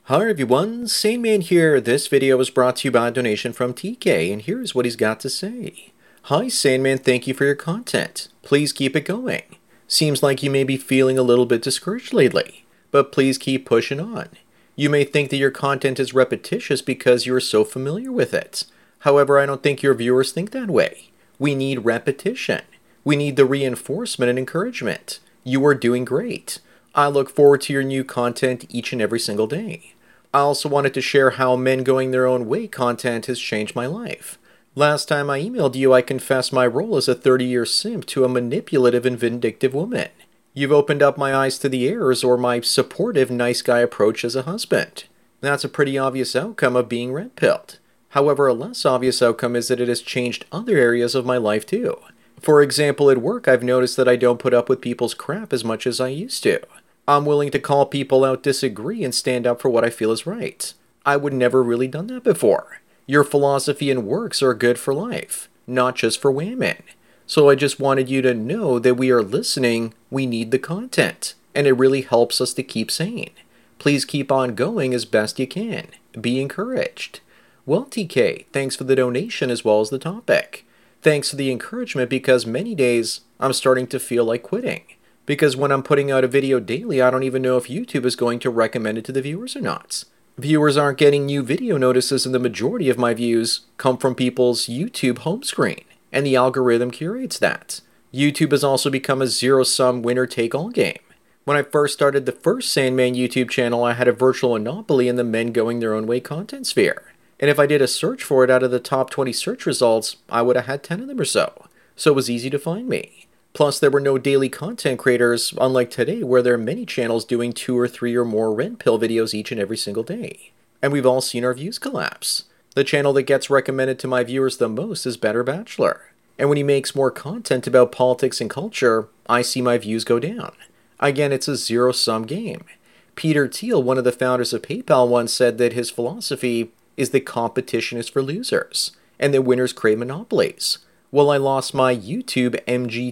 Hi everyone, Sandman here. This video was brought to you by a donation from TK, and here's what he's got to say. Hi Sandman, thank you for your content. Please keep it going. Seems like you may be feeling a little bit discouraged lately, but please keep pushing on. You may think that your content is repetitious because you are so familiar with it. However, I don't think your viewers think that way. We need repetition. We need the reinforcement and encouragement. You are doing great. I look forward to your new content each and every single day. I also wanted to share how men going their own way content has changed my life. Last time I emailed you, I confessed my role as a 30-year simp to a manipulative and vindictive woman. You've opened up my eyes to the errors or my supportive, nice guy approach as a husband. That's a pretty obvious outcome of being red-pilled. However, a less obvious outcome is that it has changed other areas of my life too. For example, at work, I've noticed that I don't put up with people's crap as much as I used to. I'm willing to call people out, disagree, and stand up for what I feel is right. I would never really done that before. Your philosophy and works are good for life, not just for women. So I just wanted you to know that we are listening, we need the content, and it really helps us to keep sane. Please keep on going as best you can. Be encouraged. Well, TK, thanks for the donation as well as the topic. Thanks for the encouragement because many days I'm starting to feel like quitting. Because when I'm putting out a video daily, I don't even know if YouTube is going to recommend it to the viewers or not. Viewers aren't getting new video notices, and the majority of my views come from people's YouTube home screen, and the algorithm curates that. YouTube has also become a zero-sum winner-take-all game. When I first started the first Sandman YouTube channel, I had a virtual monopoly in the men going their own way content sphere. And if I did a search for it out of the top 20 search results, I would have had 10 of them or so. So it was easy to find me. Plus, there were no daily content creators, unlike today where there are many channels doing 2 or 3 or more red pill videos each and every single day. And we've all seen our views collapse. The channel that gets recommended to my viewers the most is Better Bachelor. And when he makes more content about politics and culture, I see my views go down. Again, it's a zero-sum game. Peter Thiel, one of the founders of PayPal, once said that his philosophy is that competition is for losers, and that winners crave monopolies. Well, I lost my YouTube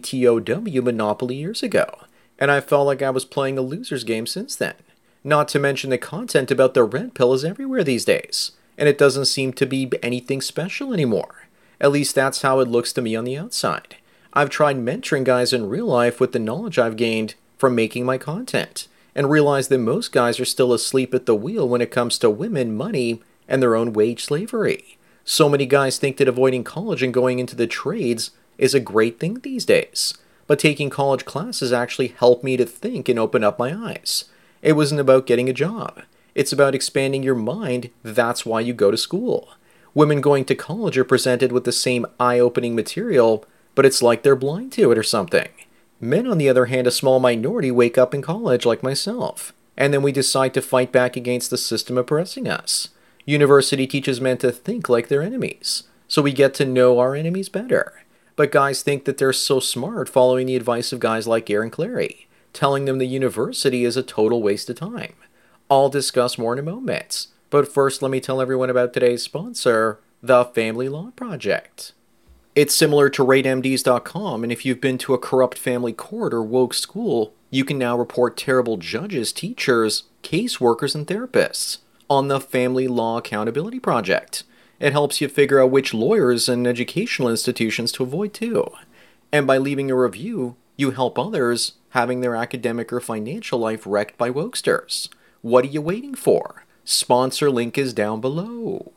MGTOW monopoly years ago, and I felt like I was playing a loser's game since then. Not to mention the content about the red pill is everywhere these days, and it doesn't seem to be anything special anymore. At least that's how it looks to me on the outside. I've tried mentoring guys in real life with the knowledge I've gained from making my content, and realized that most guys are still asleep at the wheel when it comes to women, money, and their own wage slavery. So many guys think that avoiding college and going into the trades is a great thing these days. But taking college classes actually helped me to think and open up my eyes. It wasn't about getting a job. It's about expanding your mind. That's why you go to school. Women going to college are presented with the same eye-opening material, but it's like they're blind to it or something. Men, on the other hand, a small minority, wake up in college like myself, and then we decide to fight back against the system oppressing us. University teaches men to think like their enemies, so we get to know our enemies better. But guys think that they're so smart following the advice of guys like Aaron Clarey, telling them the university is a total waste of time. I'll discuss more in a moment, but first let me tell everyone about today's sponsor, the Family Law Project. It's similar to RateMDs.com, and if you've been to a corrupt family court or woke school, you can now report terrible judges, teachers, caseworkers, and therapists on the Family Law Accountability Project. It helps you figure out which lawyers and educational institutions to avoid too. And by leaving a review, you help others having their academic or financial life wrecked by wokesters. What are you waiting for? Sponsor link is down below.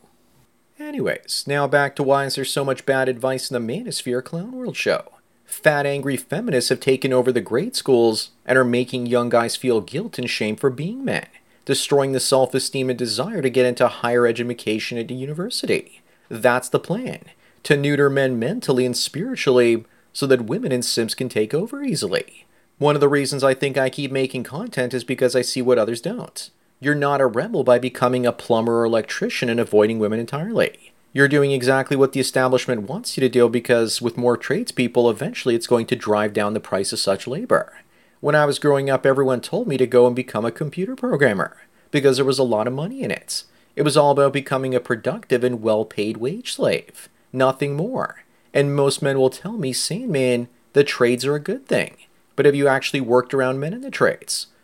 Anyways, now back to why is there so much bad advice in the Manosphere Clown World show. Fat angry feminists have taken over the grade schools and are making young guys feel guilt and shame for being men, destroying the self-esteem and desire to get into higher education at a university. That's the plan, to neuter men mentally and spiritually so that women and simps can take over easily. One of the reasons I think I keep making content is because I see what others don't. You're not a rebel by becoming a plumber or electrician and avoiding women entirely. You're doing exactly what the establishment wants you to do because with more tradespeople, eventually it's going to drive down the price of such labor. When I was growing up, everyone told me to go and become a computer programmer because there was a lot of money in it. It was all about becoming a productive and well-paid wage slave. Nothing more. And most men will tell me, Sandman, the trades are a good thing. But have you actually worked around men in the trades?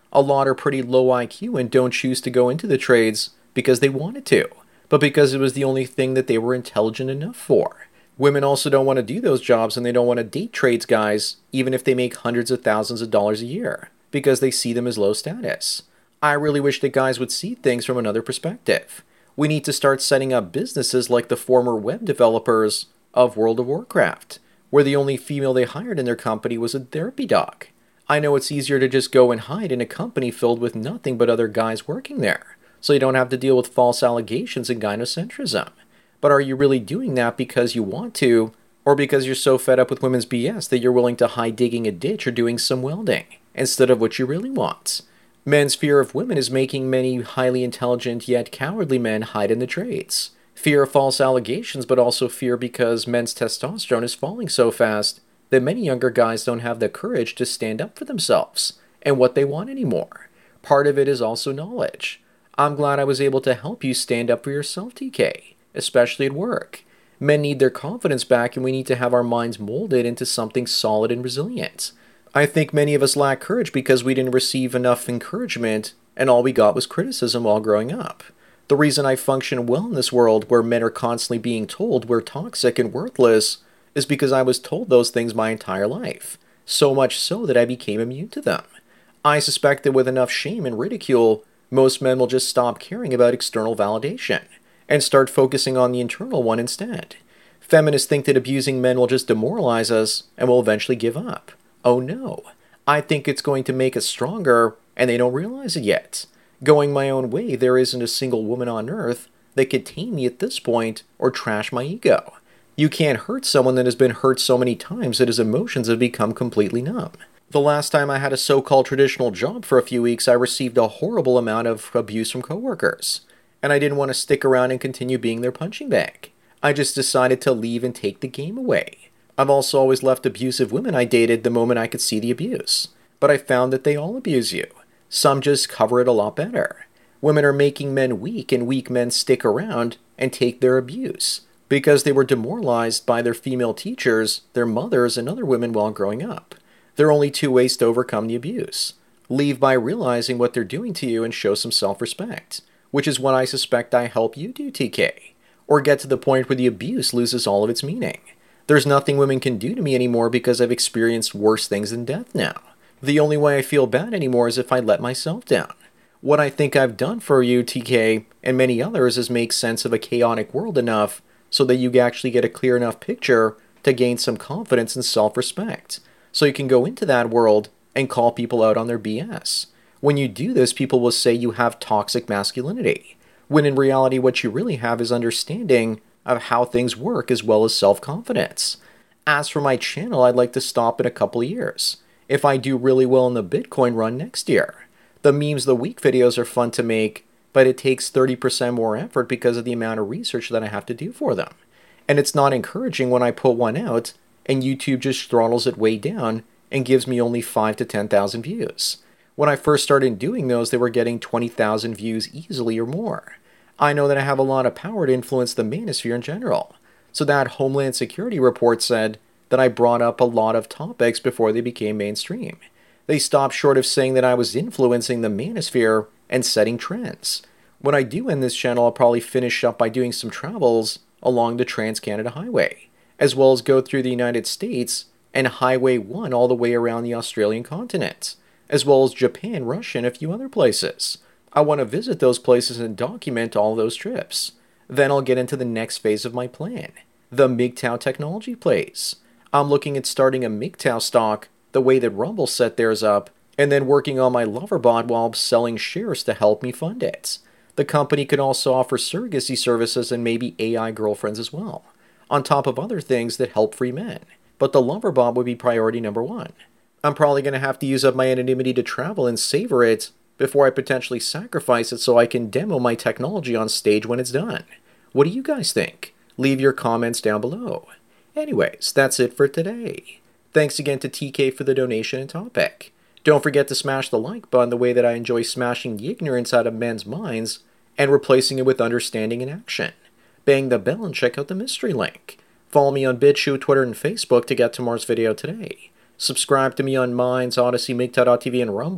A lot are pretty low IQ and don't choose to go into the trades because they wanted to, but because it was the only thing that they were intelligent enough for. Women also don't want to do those jobs and they don't want to date trades guys, even if they make hundreds of thousands of dollars a year, because they see them as low status. I really wish that guys would see things from another perspective. We need to start setting up businesses like the former web developers of World of Warcraft, where the only female they hired in their company was a therapy dog. I know it's easier to just go and hide in a company filled with nothing but other guys working there, so you don't have to deal with false allegations and gynocentrism. But are you really doing that because you want to, or because you're so fed up with women's BS that you're willing to hide digging a ditch or doing some welding, instead of what you really want? Men's fear of women is making many highly intelligent yet cowardly men hide in the trades. Fear of false allegations, but also fear because men's testosterone is falling so fast that many younger guys don't have the courage to stand up for themselves and what they want anymore. Part of it is also knowledge. I'm glad I was able to help you stand up for yourself, TK, especially at work. Men need their confidence back and we need to have our minds molded into something solid and resilient. I think many of us lack courage because we didn't receive enough encouragement and all we got was criticism while growing up. The reason I function well in this world where men are constantly being told we're toxic and worthless is because I was told those things my entire life, so much so that I became immune to them. I suspect that with enough shame and ridicule, most men will just stop caring about external validation and start focusing on the internal one instead. Feminists think that abusing men will just demoralize us and we'll eventually give up. Oh no, I think it's going to make us stronger and they don't realize it yet. Going my own way, there isn't a single woman on earth that could tame me at this point or trash my ego. You can't hurt someone that has been hurt so many times that his emotions have become completely numb. The last time I had a so-called traditional job for a few weeks, I received a horrible amount of abuse from coworkers. And I didn't want to stick around and continue being their punching bag. I just decided to leave and take the game away. I've also always left abusive women I dated the moment I could see the abuse. But I found that they all abuse you. Some just cover it a lot better. Women are making men weak, and weak men stick around and take their abuse because they were demoralized by their female teachers, their mothers, and other women while growing up. There are only two ways to overcome the abuse. Leave by realizing what they're doing to you and show some self-respect, which is what I suspect I help you do, TK. Or get to the point where the abuse loses all of its meaning. There's nothing women can do to me anymore because I've experienced worse things than death now. The only way I feel bad anymore is if I let myself down. What I think I've done for you, TK, and many others is make sense of a chaotic world enough so that you actually get a clear enough picture to gain some confidence and self-respect. So you can go into that world and call people out on their BS. When you do this, people will say you have toxic masculinity, when in reality what you really have is understanding of how things work as well as self-confidence. As for my channel, I'd like to stop in a couple of years, if I do really well in the Bitcoin run next year. The memes of the week videos are fun to make, but it takes 30% more effort because of the amount of research that I have to do for them. And it's not encouraging when I put one out and YouTube just throttles it way down and gives me only 5 to 10,000 views. When I first started doing those, they were getting 20,000 views easily or more. I know that I have a lot of power to influence the manosphere in general. So that Homeland Security report said that I brought up a lot of topics before they became mainstream. They stopped short of saying that I was influencing the manosphere and setting trends. When I do end this channel, I'll probably finish up by doing some travels along the Trans-Canada Highway, as well as go through the United States and Highway 1 all the way around the Australian continent, as well as Japan, Russia, and a few other places. I want to visit those places and document all those trips. Then I'll get into the next phase of my plan, the MGTOW technology plays. I'm looking at starting a MGTOW stock the way that Rumble set theirs up, and then working on my Loverbot while selling shares to help me fund it. The company could also offer surrogacy services and maybe AI girlfriends as well, on top of other things that help free men. But the Loverbot would be priority number one. I'm probably going to have to use up my anonymity to travel and savor it before I potentially sacrifice it so I can demo my technology on stage when it's done. What do you guys think? Leave your comments down below. Anyways, that's it for today. Thanks again to TK for the donation and topic. Don't forget to smash the like button the way that I enjoy smashing the ignorance out of men's minds and replacing it with understanding and action. Bang the bell and check out the mystery link. Follow me on BitChute, Twitter, and Facebook to get tomorrow's video today. Subscribe to me on Minds, Odyssey, MGTOW.tv, and Rumble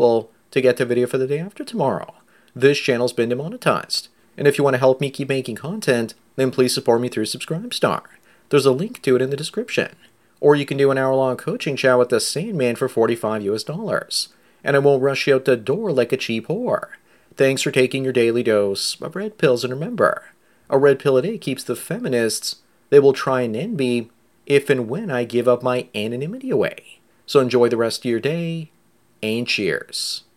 to get the video for the day after tomorrow. This channel's been demonetized. And if you want to help me keep making content, then please support me through Subscribestar. There's a link to it in the description. Or you can do an hour-long coaching chat with the Sandman for $45 US. And I won't rush you out the door like a cheap whore. Thanks for taking your daily dose of red pills, and remember, a red pill a day keeps the feminists. They will try and end me if and when I give up my anonymity away. So enjoy the rest of your day, and cheers.